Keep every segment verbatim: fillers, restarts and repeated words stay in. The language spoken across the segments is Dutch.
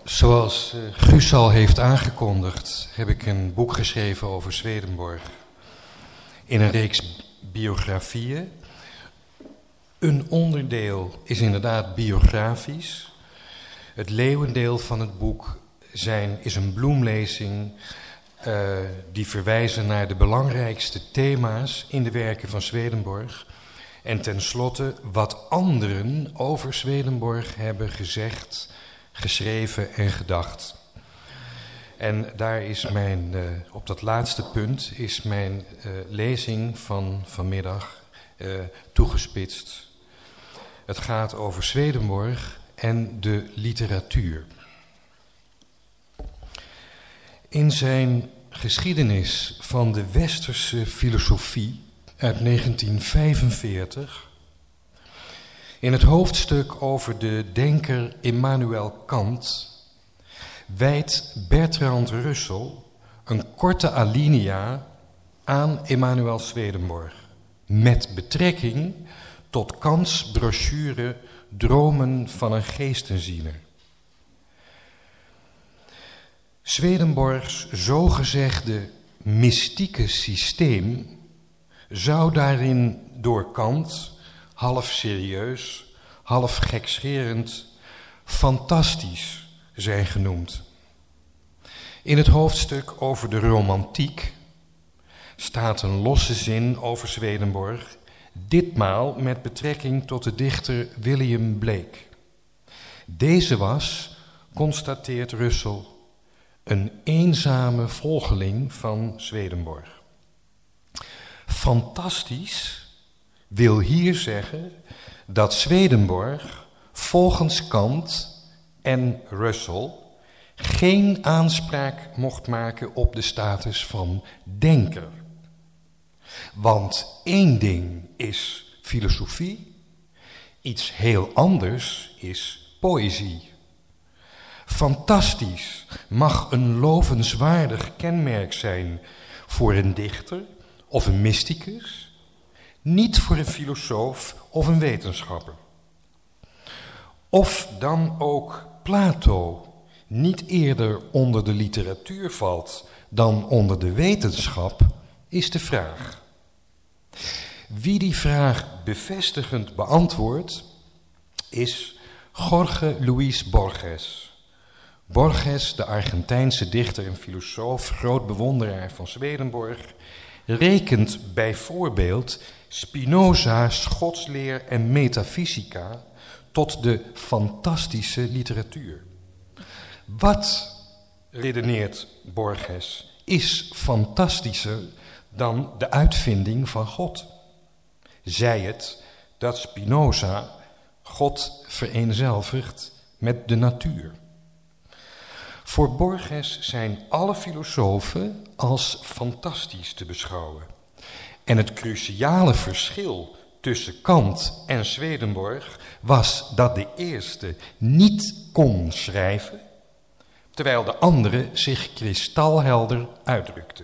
Zoals uh, Guus al heeft aangekondigd, heb ik een boek geschreven over Swedenborg. In een reeks biografieën. Een onderdeel is inderdaad biografisch. Het leeuwendeel van het boek zijn, is een bloemlezing uh, die verwijzen naar de belangrijkste thema's in de werken van Swedenborg. En tenslotte wat anderen over Swedenborg hebben gezegd, geschreven en gedacht. En daar is mijn, uh, op dat laatste punt is mijn uh, lezing van vanmiddag uh, toegespitst. Het gaat over Swedenborg en de literatuur. In zijn geschiedenis van de westerse filosofie uit negentien vijfenveertig... in het hoofdstuk over de denker Immanuel Kant wijdt Bertrand Russell een korte alinea aan Emanuel Swedenborg met betrekking tot Kants brochure Dromen van een geestenziener. Swedenborgs zogezegde mystieke systeem zou daarin door Kant half serieus, half gekscherend, fantastisch zijn genoemd. In het hoofdstuk over de romantiek staat een losse zin over Swedenborg, ditmaal met betrekking tot de dichter William Blake. Deze was, constateert Russell, een eenzame volgeling van Swedenborg. Fantastisch wil hier zeggen dat Swedenborg volgens Kant en Russell geen aanspraak mocht maken op de status van denker. Want één ding is filosofie, iets heel anders is poëzie. Fantastisch mag een lovenswaardig kenmerk zijn voor een dichter of een mysticus, niet voor een filosoof of een wetenschapper. Of dan ook Plato niet eerder onder de literatuur valt dan onder de wetenschap, is de vraag. Wie die vraag bevestigend beantwoordt, is Jorge Luis Borges. Borges, de Argentijnse dichter en filosoof, groot bewonderaar van Swedenborg, rekent bijvoorbeeld Spinoza's godsleer en metafysica tot de fantastische literatuur. Wat, redeneert Borges, is fantastischer dan de uitvinding van God? Zij het dat Spinoza God vereenzelvigt met de natuur. Voor Borges zijn alle filosofen als fantastisch te beschouwen. En het cruciale verschil tussen Kant en Swedenborg was dat de eerste niet kon schrijven, terwijl de andere zich kristalhelder uitdrukte.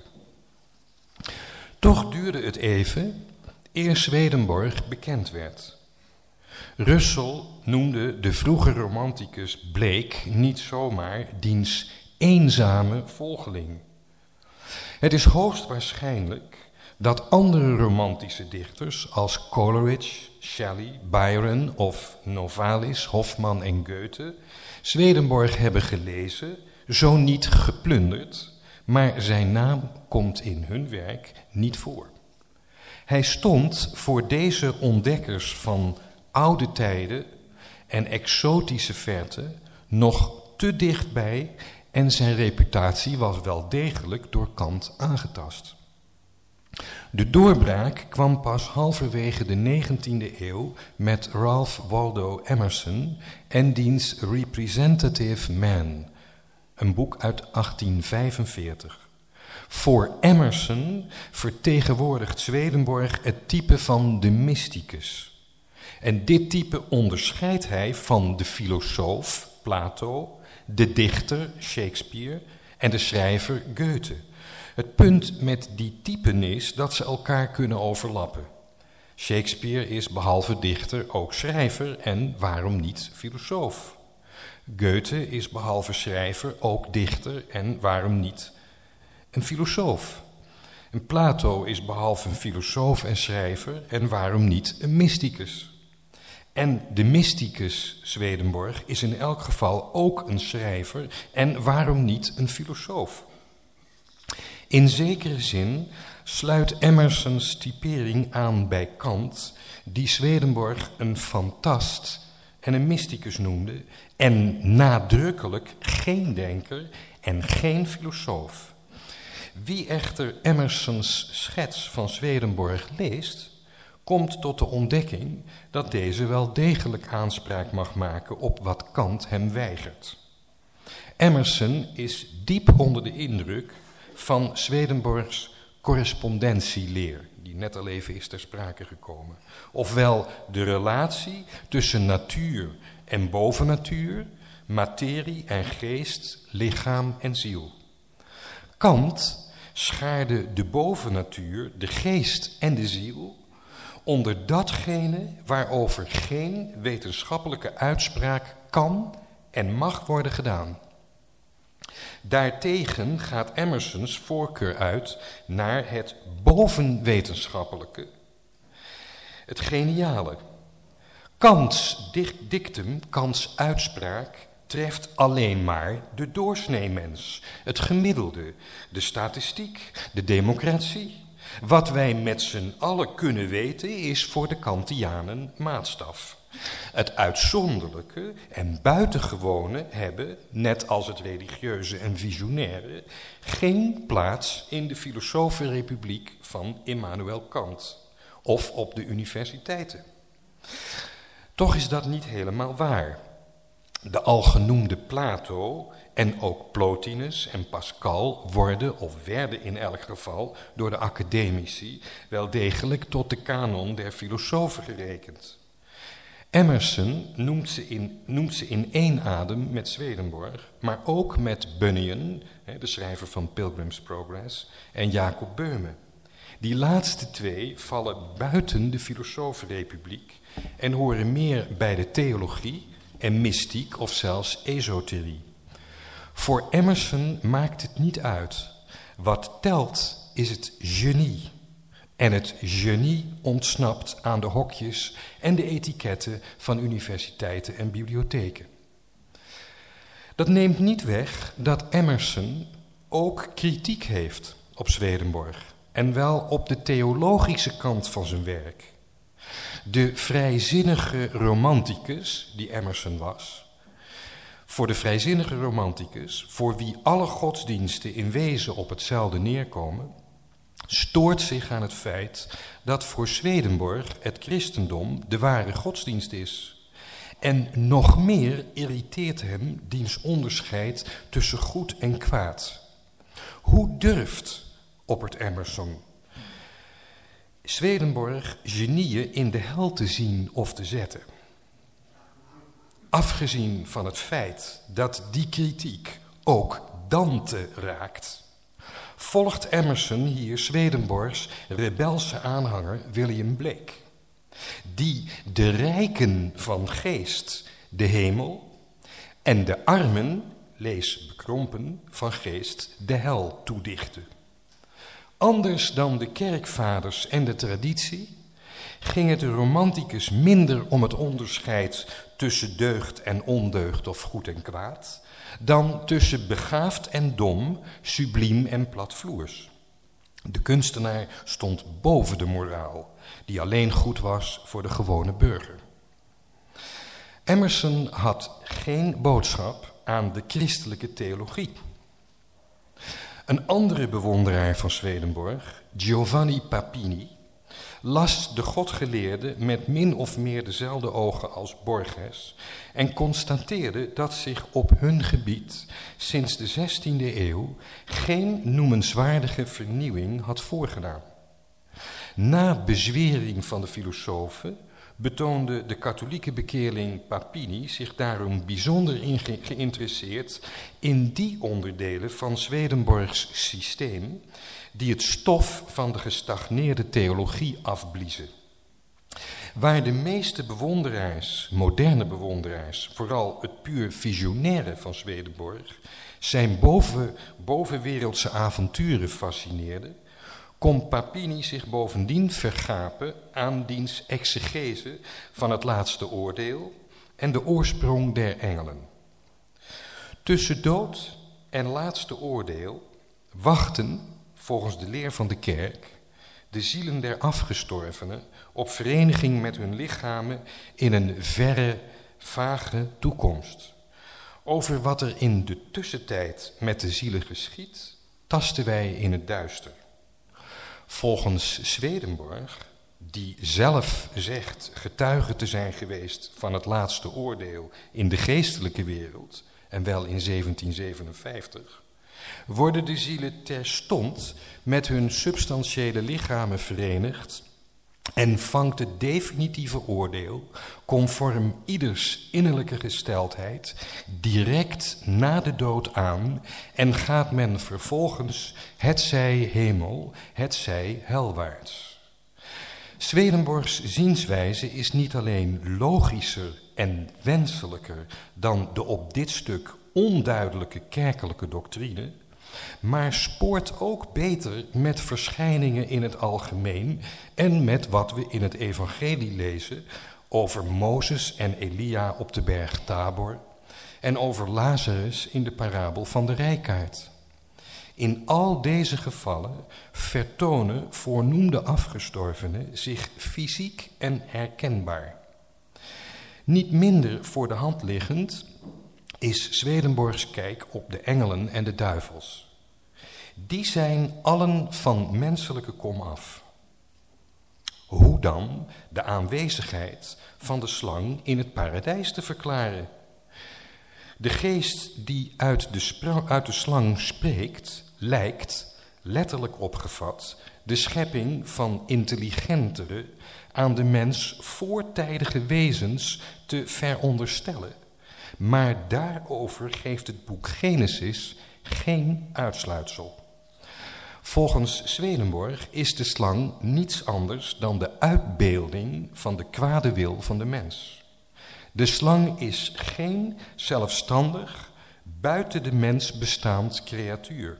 Toch duurde het even eer Swedenborg bekend werd. Russell noemde de vroege romanticus Blake niet zomaar diens eenzame volgeling. Het is hoogstwaarschijnlijk dat andere romantische dichters als Coleridge, Shelley, Byron of Novalis, Hoffmann en Goethe Swedenborg hebben gelezen, zo niet geplunderd, maar zijn naam komt in hun werk niet voor. Hij stond voor deze ontdekkers van oude tijden en exotische verte nog te dichtbij en zijn reputatie was wel degelijk door Kant aangetast. De doorbraak kwam pas halverwege de negentiende eeuw met Ralph Waldo Emerson en diens Representative Man, een boek uit achttien vijfenveertig. Voor Emerson vertegenwoordigt Swedenborg het type van de mysticus. En dit type onderscheidt hij van de filosoof, Plato, de dichter, Shakespeare, en de schrijver, Goethe. Het punt met die typen is dat ze elkaar kunnen overlappen. Shakespeare is behalve dichter ook schrijver en waarom niet filosoof. Goethe is behalve schrijver ook dichter en waarom niet een filosoof. En Plato is behalve een filosoof en schrijver en waarom niet een mysticus. En de mysticus Swedenborg is in elk geval ook een schrijver en waarom niet een filosoof. In zekere zin sluit Emersons typering aan bij Kant, die Swedenborg een fantast en een mysticus noemde en nadrukkelijk geen denker en geen filosoof. Wie echter Emersons schets van Swedenborg leest, komt tot de ontdekking dat deze wel degelijk aanspraak mag maken op wat Kant hem weigert. Emerson is diep onder de indruk van Swedenborgs correspondentieleer, die net al even is ter sprake gekomen. Ofwel de relatie tussen natuur en bovennatuur, materie en geest, lichaam en ziel. Kant schaarde de bovennatuur, de geest en de ziel onder datgene waarover geen wetenschappelijke uitspraak kan en mag worden gedaan. Daartegen gaat Emersons voorkeur uit naar het bovenwetenschappelijke, het geniale. Kants dictum, Kants uitspraak, treft alleen maar de doorsneemens, het gemiddelde, de statistiek, de democratie. Wat wij met z'n allen kunnen weten is voor de Kantianen maatstaf. Het uitzonderlijke en buitengewone hebben, net als het religieuze en visionaire, geen plaats in de filosofenrepubliek van Immanuel Kant of op de universiteiten. Toch is dat niet helemaal waar. De algenoemde Plato en ook Plotinus en Pascal worden, of werden in elk geval, door de academici wel degelijk tot de kanon der filosofen gerekend. Emerson noemt ze in, noemt ze in één adem met Swedenborg, maar ook met Bunyan, de schrijver van Pilgrim's Progress, en Jacob Böhme. Die laatste twee vallen buiten de filosofenrepubliek en horen meer bij de theologie en mystiek of zelfs esoterie. Voor Emerson maakt het niet uit. Wat telt is het genie. En het genie ontsnapt aan de hokjes en de etiketten van universiteiten en bibliotheken. Dat neemt niet weg dat Emerson ook kritiek heeft op Swedenborg. En wel op de theologische kant van zijn werk. De vrijzinnige romanticus, die Emerson was, voor de vrijzinnige romanticus, voor wie alle godsdiensten in wezen op hetzelfde neerkomen, stoort zich aan het feit dat voor Swedenborg het christendom de ware godsdienst is. En nog meer irriteert hem diens onderscheid tussen goed en kwaad. Hoe durft, oppert Emerson, Swedenborg genieën in de hel te zien of te zetten? Afgezien van het feit dat die kritiek ook Dante raakt, volgt Emerson hier Swedenborgs rebelse aanhanger William Blake, die de rijken van geest de hemel en de armen, lees bekrompen, van geest de hel toedichten. Anders dan de kerkvaders en de traditie ging het de romanticus minder om het onderscheid tussen deugd en ondeugd of goed en kwaad, dan tussen begaafd en dom, subliem en platvloers. De kunstenaar stond boven de moraal, die alleen goed was voor de gewone burger. Emerson had geen boodschap aan de christelijke theologie. Een andere bewonderaar van Swedenborg, Giovanni Papini, las de godgeleerde met min of meer dezelfde ogen als Borges en constateerde dat zich op hun gebied sinds de zestiende eeuw geen noemenswaardige vernieuwing had voorgedaan. Na bezwering van de filosofen betoonde de katholieke bekeerling Papini zich daarom bijzonder in ge- geïnteresseerd in die onderdelen van Swedenborgs systeem die het stof van de gestagneerde theologie afbliezen. Waar de meeste bewonderaars, moderne bewonderaars, vooral het puur visionaire van Swedenborg, zijn boven, bovenwereldse avonturen fascineerden, kon Papini zich bovendien vergapen aan diens exegese van het laatste oordeel en de oorsprong der engelen. Tussen dood en laatste oordeel wachten, volgens de leer van de kerk, de zielen der afgestorvenen op vereniging met hun lichamen in een verre, vage toekomst. Over wat er in de tussentijd met de zielen geschiedt, tasten wij in het duister. Volgens Swedenborg, die zelf zegt getuige te zijn geweest van het laatste oordeel in de geestelijke wereld, en wel in zeventien zevenenvijftig, worden de zielen terstond met hun substantiële lichamen verenigd en vangt het definitieve oordeel, conform ieders innerlijke gesteldheid, direct na de dood aan en gaat men vervolgens hetzij hemel, hetzij helwaarts. Swedenborgs zienswijze is niet alleen logischer en wenselijker dan de op dit stuk onduidelijke kerkelijke doctrine, maar spoort ook beter met verschijningen in het algemeen en met wat we in het evangelie lezen over Mozes en Elia op de berg Tabor en over Lazarus in de parabel van de rijkaard. In al deze gevallen vertonen voornoemde afgestorvenen zich fysiek en herkenbaar. Niet minder voor de hand liggend is Swedenborgs kijk op de engelen en de duivels. Die zijn allen van menselijke kom af. Hoe dan de aanwezigheid van de slang in het paradijs te verklaren? De geest die uit de, spra- uit de slang spreekt, lijkt, letterlijk opgevat, de schepping van intelligentere, aan de mens voortijdige wezens te veronderstellen. Maar daarover geeft het boek Genesis geen uitsluitsel. Volgens Swedenborg is de slang niets anders dan de uitbeelding van de kwade wil van de mens. De slang is geen zelfstandig, buiten de mens bestaand creatuur.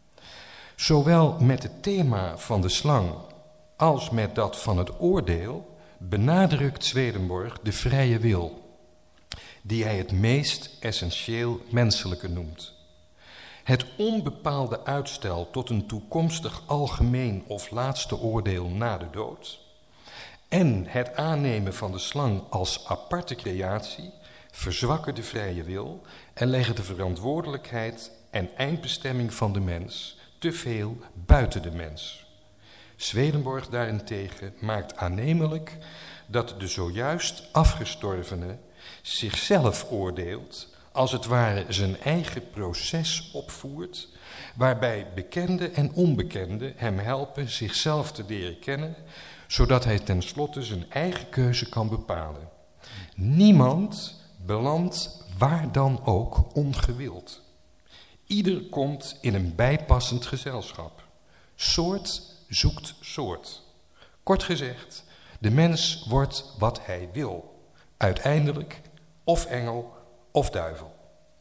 Zowel met het thema van de slang als met dat van het oordeel benadrukt Swedenborg de vrije wil, die hij het meest essentieel menselijke noemt. Het onbepaalde uitstel tot een toekomstig algemeen of laatste oordeel na de dood en het aannemen van de slang als aparte creatie verzwakken de vrije wil en leggen de verantwoordelijkheid en eindbestemming van de mens te veel buiten de mens. Swedenborg daarentegen maakt aannemelijk dat de zojuist afgestorvene zichzelf oordeelt, als het ware zijn eigen proces opvoert, waarbij bekende en onbekende hem helpen zichzelf te leren kennen, zodat hij tenslotte zijn eigen keuze kan bepalen. Niemand belandt waar dan ook ongewild. Ieder komt in een bijpassend gezelschap. Soort zoekt soort. Kort gezegd, de mens wordt wat hij wil. Uiteindelijk of engel of duivel.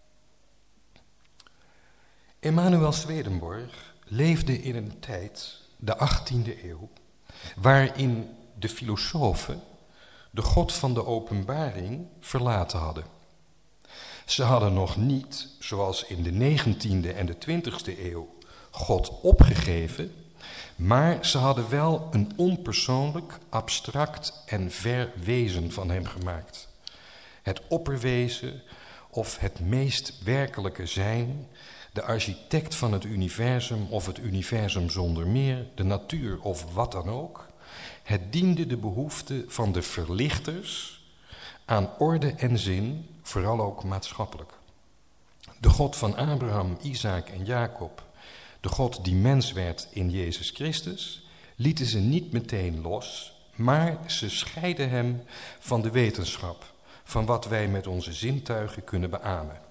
Emanuel Swedenborg leefde in een tijd, de achttiende eeuw, waarin de filosofen de God van de openbaring verlaten hadden. Ze hadden nog niet, zoals in de negentiende en de twintigste eeuw, God opgegeven, maar ze hadden wel een onpersoonlijk, abstract en ver wezen van hem gemaakt. Het opperwezen of het meest werkelijke zijn, de architect van het universum of het universum zonder meer, de natuur of wat dan ook. Het diende de behoefte van de verlichters aan orde en zin, vooral ook maatschappelijk. De God van Abraham, Isaac en Jacob, de God die mens werd in Jezus Christus, lieten ze niet meteen los, maar ze scheiden hem van de wetenschap, van wat wij met onze zintuigen kunnen beamen.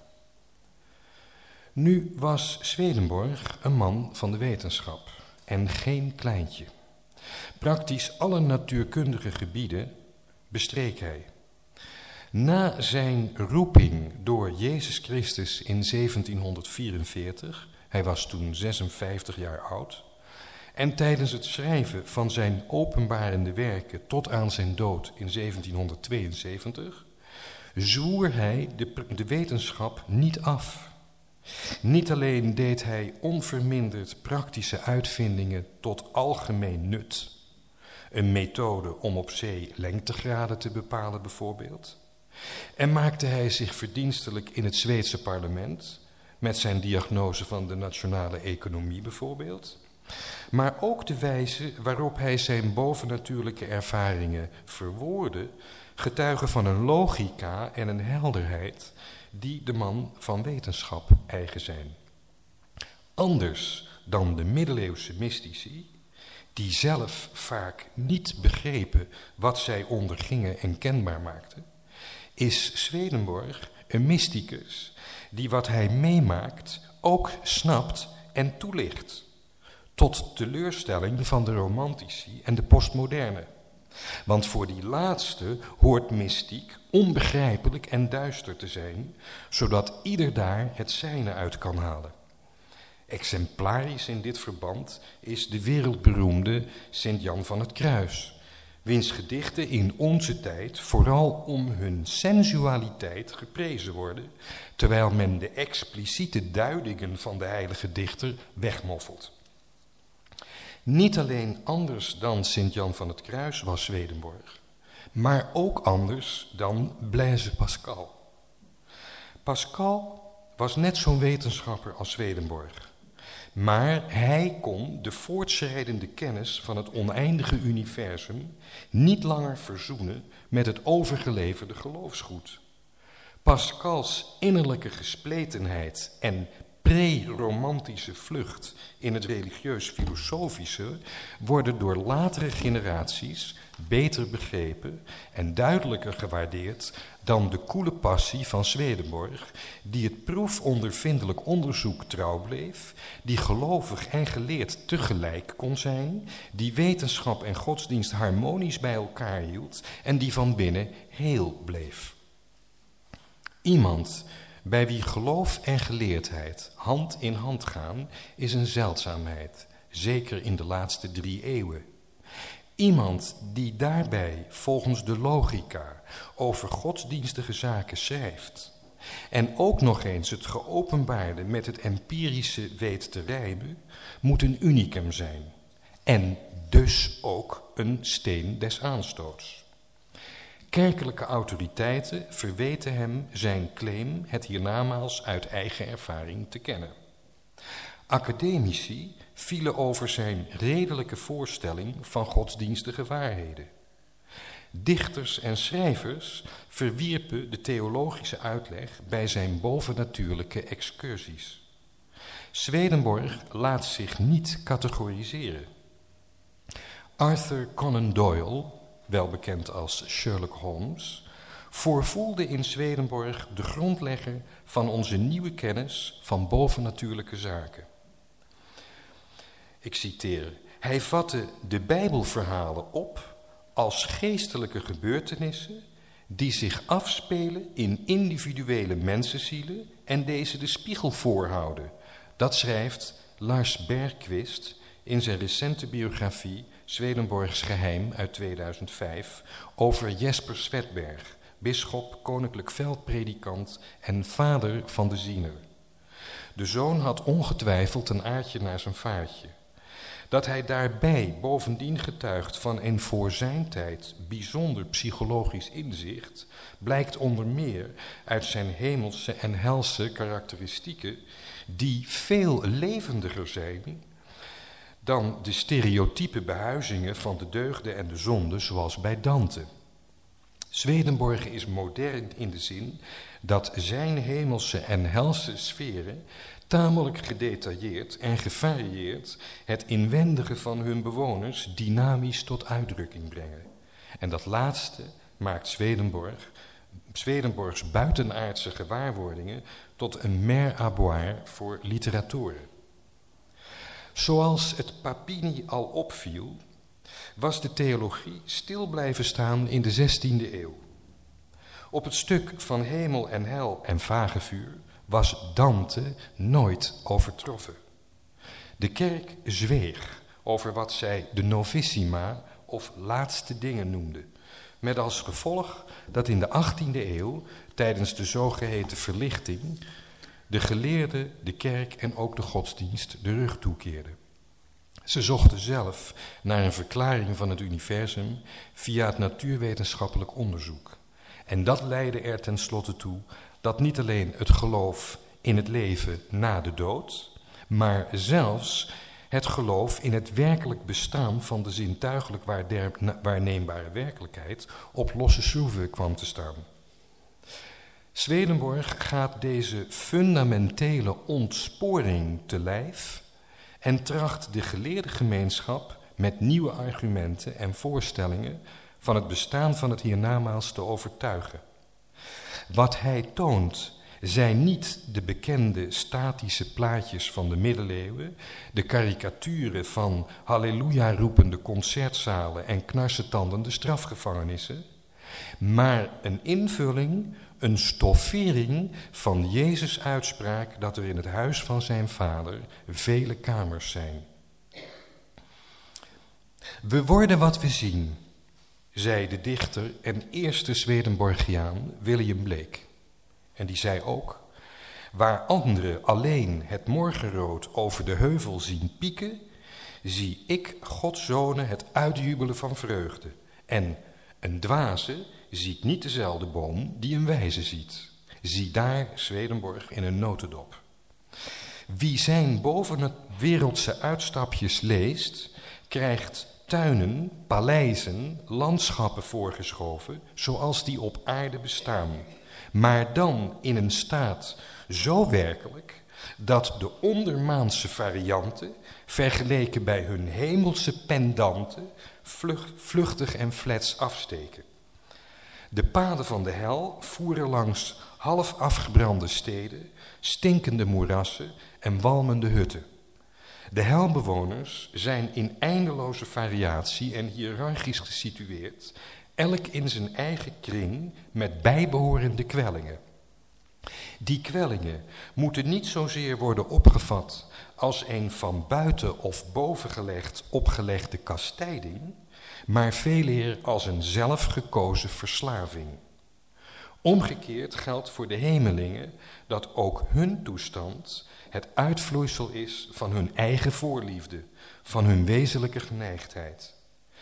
Nu was Swedenborg een man van de wetenschap en geen kleintje. Praktisch alle natuurkundige gebieden, bestreek hij. Na zijn roeping door Jezus Christus in zeventienhonderdvierenveertig, hij was toen zesenvijftig jaar oud, en tijdens het schrijven van zijn openbarende werken tot aan zijn dood in zeventienhonderdtweeënzeventig, zwoer hij de, de wetenschap niet af. Niet alleen deed hij onverminderd praktische uitvindingen tot algemeen nut, een methode om op zee lengtegraden te bepalen bijvoorbeeld, en maakte hij zich verdienstelijk in het Zweedse parlement, met zijn diagnose van de nationale economie bijvoorbeeld, maar ook de wijze waarop hij zijn bovennatuurlijke ervaringen verwoordde, getuigen van een logica en een helderheid die de man van wetenschap eigen zijn. Anders dan de middeleeuwse mystici, die zelf vaak niet begrepen wat zij ondergingen en kenbaar maakten, is Swedenborg een mysticus die wat hij meemaakt ook snapt en toelicht, tot teleurstelling van de romantici en de postmoderne. Want voor die laatste hoort mystiek onbegrijpelijk en duister te zijn, zodat ieder daar het zijne uit kan halen. Exemplarisch in dit verband is de wereldberoemde Sint Jan van het Kruis, wiens gedichten in onze tijd vooral om hun sensualiteit geprezen worden, terwijl men de expliciete duidingen van de heilige dichter wegmoffelt. Niet alleen anders dan Sint Jan van het Kruis was Swedenborg, maar ook anders dan Blaise Pascal. Pascal was net zo'n wetenschapper als Swedenborg, maar hij kon de voortschrijdende kennis van het oneindige universum niet langer verzoenen met het overgeleverde geloofsgoed. Pascals innerlijke gespletenheid en pre-romantische vlucht in het religieus-filosofische worden door latere generaties beter begrepen en duidelijker gewaardeerd dan de koele passie van Swedenborg, die het proefondervindelijk onderzoek trouw bleef, die gelovig en geleerd tegelijk kon zijn, die wetenschap en godsdienst harmonisch bij elkaar hield en die van binnen heel bleef. Iemand bij wie geloof en geleerdheid hand in hand gaan, is een zeldzaamheid, zeker in de laatste drie eeuwen. Iemand die daarbij volgens de logica over godsdienstige zaken schrijft en ook nog eens het geopenbaarde met het empirische weet te rijmen, moet een unicum zijn en dus ook een steen des aanstoots. Kerkelijke autoriteiten verweten hem zijn claim het hiernamaals uit eigen ervaring te kennen. Academici vielen over zijn redelijke voorstelling van godsdienstige waarheden. Dichters en schrijvers verwierpen de theologische uitleg bij zijn bovennatuurlijke excursies. Swedenborg laat zich niet categoriseren. Arthur Conan Doyle, wel bekend als Sherlock Holmes, voorvoelde in Swedenborg de grondlegger van onze nieuwe kennis van bovennatuurlijke zaken. Ik citeer: hij vatte de Bijbelverhalen op als geestelijke gebeurtenissen die zich afspelen in individuele mensenzielen en deze de spiegel voorhouden. Dat schrijft Lars Bergqvist in zijn recente biografie Swedenborgs Geheim uit tweeduizend vijf over Jesper Svedberg, bisschop, koninklijk veldpredikant en vader van de ziener. De zoon had ongetwijfeld een aardje naar zijn vaartje. Dat hij daarbij bovendien getuigt van een voor zijn tijd bijzonder psychologisch inzicht, blijkt onder meer uit zijn hemelse en helse karakteristieken, die veel levendiger zijn dan de stereotype behuizingen van de deugden en de zonden zoals bij Dante. Swedenborg is modern in de zin dat zijn hemelse en helse sferen tamelijk gedetailleerd en gevarieerd het inwendige van hun bewoners dynamisch tot uitdrukking brengen. En dat laatste maakt Swedenborg, Swedenborgs buitenaardse gewaarwordingen tot een mer à boire voor literatoren. Zoals het Papini al opviel, was de theologie stil blijven staan in de zestiende eeuw. Op het stuk van hemel en hel en vagevuur was Dante nooit overtroffen. De kerk zweeg over wat zij de novissima of laatste dingen noemde, met als gevolg dat in de achttiende eeuw, tijdens de zogeheten verlichting, de geleerden, de kerk en ook de godsdienst de rug toekeerden. Ze zochten zelf naar een verklaring van het universum via het natuurwetenschappelijk onderzoek. En dat leidde er tenslotte toe dat niet alleen het geloof in het leven na de dood, maar zelfs het geloof in het werkelijk bestaan van de zintuigelijk waarneembare werkelijkheid op losse schroeven kwam te staan. Swedenborg gaat deze fundamentele ontsporing te lijf en tracht de geleerde gemeenschap met nieuwe argumenten en voorstellingen van het bestaan van het hiernamaals te overtuigen. Wat hij toont zijn niet de bekende statische plaatjes van de middeleeuwen, de karikaturen van halleluja roepende concertzalen en knarsetandende strafgevangenissen, maar een invulling, een stoffering van Jezus' uitspraak dat er in het huis van zijn vader vele kamers zijn. We worden wat we zien, zei de dichter en eerste Swedenborgiaan William Blake. En die zei ook, waar anderen alleen het morgenrood over de heuvel zien pieken, zie ik Gods zonen het uitjubelen van vreugde. En een dwaze ziet niet dezelfde boom die een wijze ziet. Zie daar Swedenborg in een notendop. Wie zijn boven het wereldse uitstapjes leest, krijgt tuinen, paleizen, landschappen voorgeschoven zoals die op aarde bestaan. Maar dan in een staat zo werkelijk dat de ondermaanse varianten, vergeleken bij hun hemelse pendanten, vlug, vluchtig en flets afsteken. De paden van de hel voeren langs half afgebrande steden, stinkende moerassen en walmende hutten. De helbewoners zijn in eindeloze variatie en hiërarchisch gesitueerd, elk in zijn eigen kring met bijbehorende kwellingen. Die kwellingen moeten niet zozeer worden opgevat als een van buiten of boven gelegd opgelegde kastijding, maar veeleer als een zelfgekozen verslaving. Omgekeerd geldt voor de hemelingen dat ook hun toestand het uitvloeisel is van hun eigen voorliefde, van hun wezenlijke geneigdheid.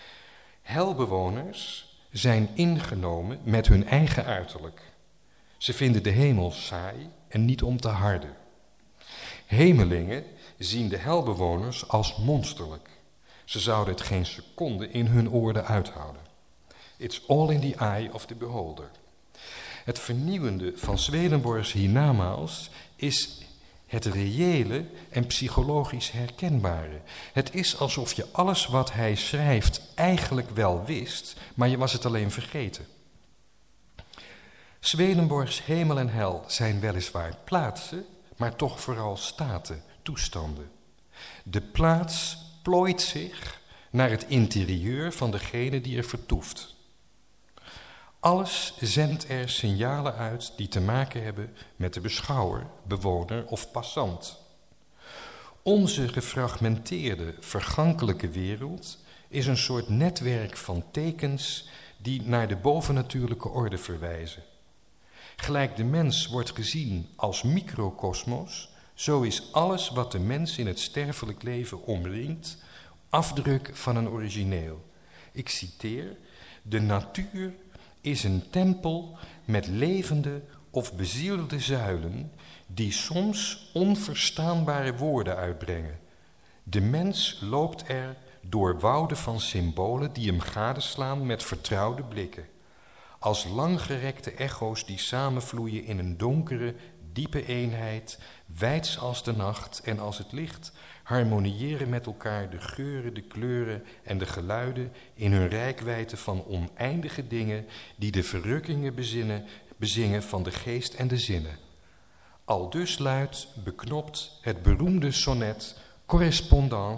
Helbewoners zijn ingenomen met hun eigen uiterlijk. Ze vinden de hemel saai en niet om te harden. Hemelingen zien de helbewoners als monsterlijk. Ze zouden het geen seconde in hun oorden uithouden. It's all in the eye of the beholder. Het vernieuwende van Swedenborgs hiernamaals is het reële en psychologisch herkenbare. Het is alsof je alles wat hij schrijft eigenlijk wel wist, maar je was het alleen vergeten. Swedenborgs hemel en hel zijn weliswaar plaatsen, maar toch vooral staten, toestanden. De plaats plooit zich naar het interieur van degene die er vertoeft. Alles zendt er signalen uit die te maken hebben met de beschouwer, bewoner of passant. Onze gefragmenteerde, vergankelijke wereld is een soort netwerk van tekens die naar de bovennatuurlijke orde verwijzen. Gelijk de mens wordt gezien als microkosmos, zo is alles wat de mens in het sterfelijk leven omringt, afdruk van een origineel. Ik citeer, de natuur is een tempel met levende of bezielde zuilen die soms onverstaanbare woorden uitbrengen. De mens loopt er door wouden van symbolen die hem gadeslaan met vertrouwde blikken. Als langgerekte echo's die samenvloeien in een donkere, diepe eenheid, wijds als de nacht en als het licht, harmoniëren met elkaar de geuren, de kleuren en de geluiden in hun reikwijdte van oneindige dingen die de verrukkingen bezinnen, bezingen van de geest en de zinnen. Aldus luidt, beknopt, het beroemde sonnet Correspondance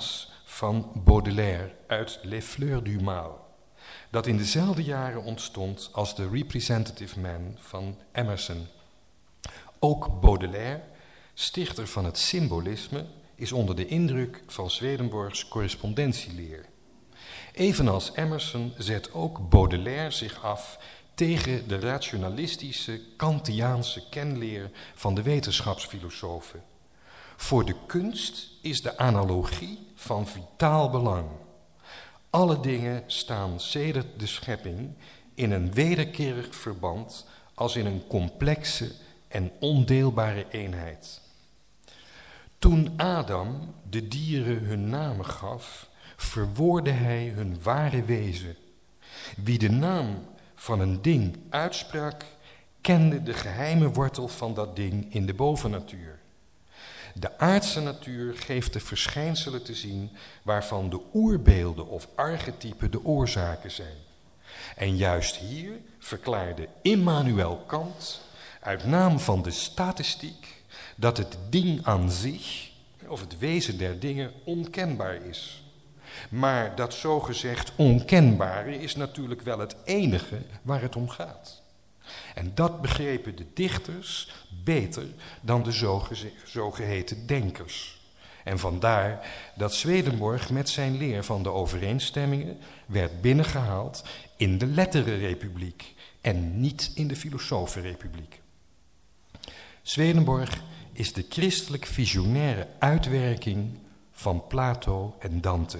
van Baudelaire uit Les Fleurs du Mal, dat in dezelfde jaren ontstond als The Representative Man van Emerson. Ook Baudelaire, stichter van het symbolisme, is onder de indruk van Swedenborgs correspondentieleer. Evenals Emerson zet ook Baudelaire zich af tegen de rationalistische Kantiaanse kenleer van de wetenschapsfilosofen. Voor de kunst is de analogie van vitaal belang. Alle dingen staan sedert de schepping in een wederkerig verband als in een complexe en ondeelbare eenheid. Toen Adam de dieren hun namen gaf, verwoordde hij hun ware wezen. Wie de naam van een ding uitsprak, kende de geheime wortel van dat ding in de bovennatuur. De aardse natuur geeft de verschijnselen te zien waarvan de oerbeelden of archetypen de oorzaken zijn. En juist hier verklaarde Immanuel Kant uit naam van de statistiek dat het ding aan zich, of het wezen der dingen, onkenbaar is. Maar dat zogezegd onkenbare is natuurlijk wel het enige waar het om gaat. En dat begrepen de dichters beter dan de zogeheten denkers. En vandaar dat Swedenborg met zijn leer van de overeenstemmingen werd binnengehaald in de letterenrepubliek en niet in de filosofenrepubliek. Swedenborg is de christelijk visionaire uitwerking van Plato en Dante.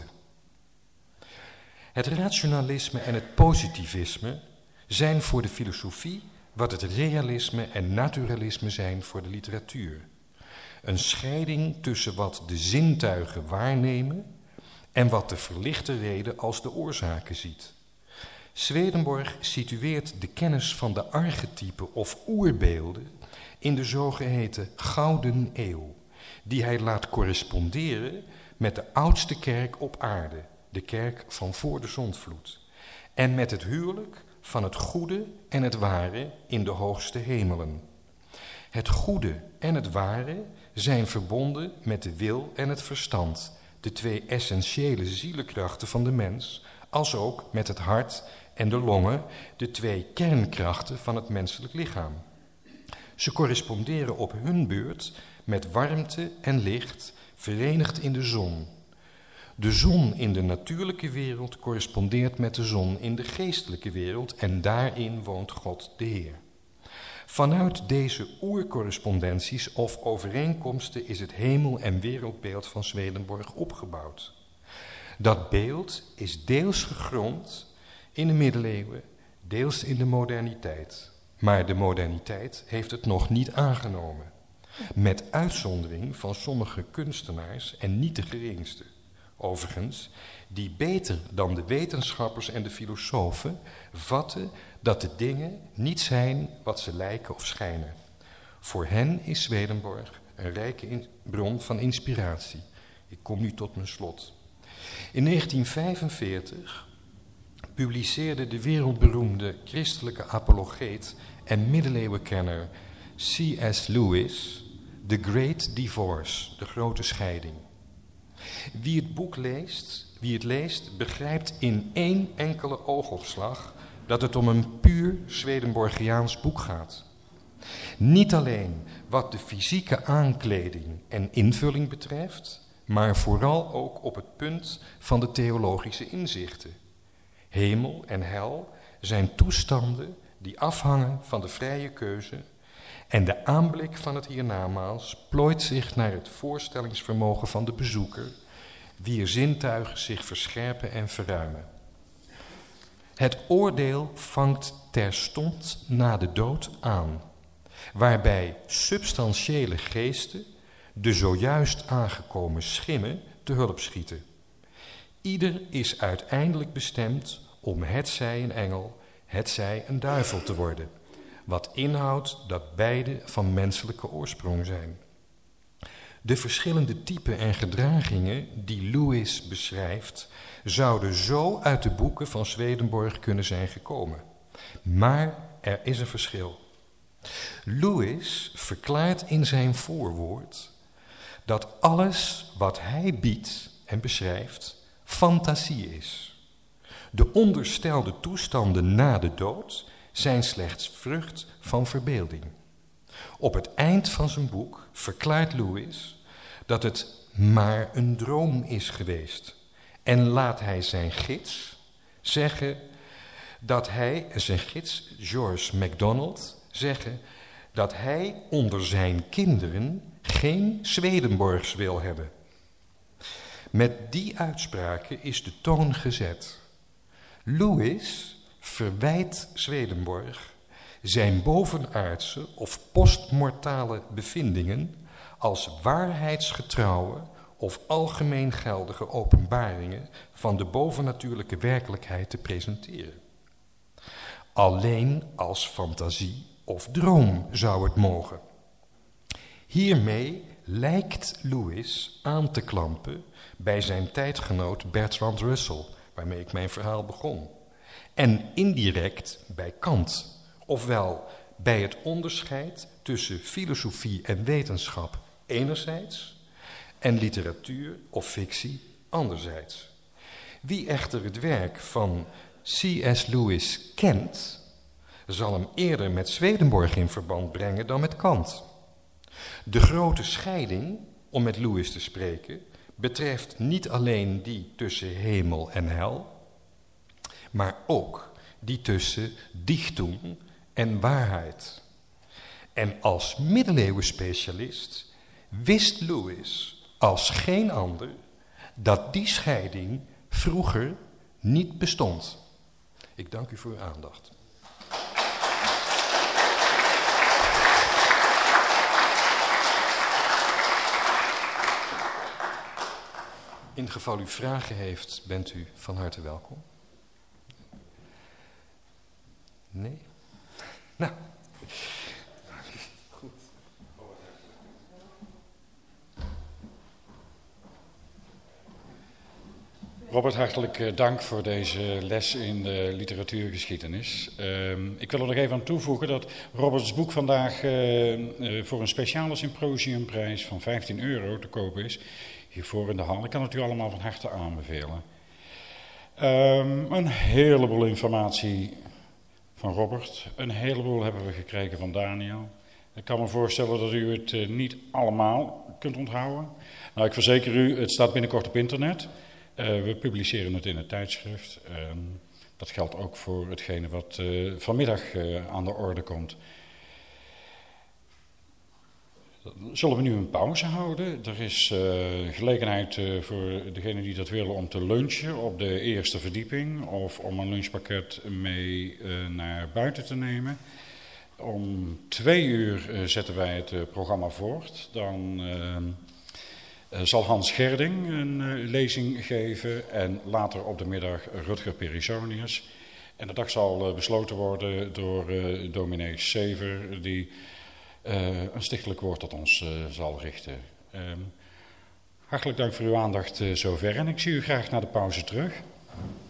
Het rationalisme en het positivisme zijn voor de filosofie wat het realisme en naturalisme zijn voor de literatuur. Een scheiding tussen wat de zintuigen waarnemen en wat de verlichte reden als de oorzaken ziet. Swedenborg situeert de kennis van de archetypen of oerbeelden in de zogeheten Gouden Eeuw, die hij laat corresponderen met de oudste kerk op aarde, de kerk van voor de zondvloed, en met het huwelijk van het goede en het ware in de hoogste hemelen. Het goede en het ware zijn verbonden met de wil en het verstand, de twee essentiële zielekrachten van de mens, als ook met het hart en de longen, de twee kernkrachten van het menselijk lichaam. Ze corresponderen op hun beurt met warmte en licht, verenigd in de zon. De zon in de natuurlijke wereld correspondeert met de zon in de geestelijke wereld en daarin woont God de Heer. Vanuit deze oercorrespondenties of overeenkomsten is het hemel- en wereldbeeld van Swedenborg opgebouwd. Dat beeld is deels gegrond in de middeleeuwen, deels in de moderniteit. Maar de moderniteit heeft het nog niet aangenomen. Met uitzondering van sommige kunstenaars en niet de geringste. Overigens, die beter dan de wetenschappers en de filosofen vatten dat de dingen niet zijn wat ze lijken of schijnen. Voor hen is Swedenborg een rijke in- bron van inspiratie. Ik kom nu tot mijn slot. In negentien vijfenveertig publiceerde de wereldberoemde christelijke apologeet en middeleeuwenkenner C S Lewis The Great Divorce, de grote scheiding. Wie het boek leest, wie het leest, begrijpt in één enkele oogopslag dat het om een puur Swedenborgiaans boek gaat. Niet alleen wat de fysieke aankleding en invulling betreft, maar vooral ook op het punt van de theologische inzichten. Hemel en hel zijn toestanden die afhangen van de vrije keuze en de aanblik van het hiernamaals plooit zich naar het voorstellingsvermogen van de bezoeker, wier zintuigen zich verscherpen en verruimen. Het oordeel vangt terstond na de dood aan, waarbij substantiële geesten de zojuist aangekomen schimmen te hulp schieten. Ieder is uiteindelijk bestemd om hetzij een engel, hetzij een duivel te worden, wat inhoudt dat beide van menselijke oorsprong zijn. De verschillende typen en gedragingen die Lewis beschrijft, zouden zo uit de boeken van Swedenborg kunnen zijn gekomen. Maar er is een verschil. Lewis verklaart in zijn voorwoord dat alles wat hij biedt en beschrijft fantasie is. De onderstelde toestanden na de dood zijn slechts vrucht van verbeelding. Op het eind van zijn boek verklaart Lewis dat het maar een droom is geweest. En laat hij zijn gids zeggen dat hij, zijn gids George MacDonald, zeggen dat hij onder zijn kinderen geen Swedenborgs wil hebben. Met die uitspraken is de toon gezet. Lewis verwijt Swedenborg zijn bovenaardse of postmortale bevindingen als waarheidsgetrouwe of algemeen geldige openbaringen van de bovennatuurlijke werkelijkheid te presenteren. Alleen als fantasie of droom zou het mogen. Hiermee lijkt Lewis aan te klampen bij zijn tijdgenoot Bertrand Russell, waarmee ik mijn verhaal begon. En indirect bij Kant, ofwel bij het onderscheid tussen filosofie en wetenschap enerzijds en literatuur of fictie anderzijds. Wie echter het werk van C S Lewis kent, zal hem eerder met Swedenborg in verband brengen dan met Kant. De grote scheiding, om met Lewis te spreken, betreft niet alleen die tussen hemel en hel, maar ook die tussen dichtung en waarheid. En als middeleeuwenspecialist wist Lewis als geen ander dat die scheiding vroeger niet bestond. Ik dank u voor uw aandacht. In het geval u vragen heeft, bent u van harte welkom. Nee? Nou. Goed. Robert, hartelijk dank voor deze les in de literatuurgeschiedenis. Uh, ik wil er nog even aan toevoegen dat Roberts boek vandaag uh, uh, voor een speciale symposiumprijs van vijftien euro te koop is. Hiervoor in de hal. Ik kan het u allemaal van harte aanbevelen. Um, een heleboel informatie van Robert. Een heleboel hebben we gekregen van Daniel. Ik kan me voorstellen dat u het uh, niet allemaal kunt onthouden. Nou, ik verzeker u, het staat binnenkort op internet. Uh, we publiceren het in het tijdschrift. Uh, dat geldt ook voor hetgene wat uh, vanmiddag uh, aan de orde komt. Zullen we nu een pauze houden? Er is uh, gelegenheid uh, voor degenen die dat willen om te lunchen op de eerste verdieping of om een lunchpakket mee uh, naar buiten te nemen. Om twee uur uh, zetten wij het uh, programma voort. Dan uh, uh, zal Hans Gerding een uh, lezing geven en later op de middag Rutger Perisonius. En de dag zal uh, besloten worden door uh, dominee Sever, die Uh, een stichtelijk woord tot ons uh, zal richten. Uh, hartelijk dank voor uw aandacht uh, zover en ik zie u graag na de pauze terug.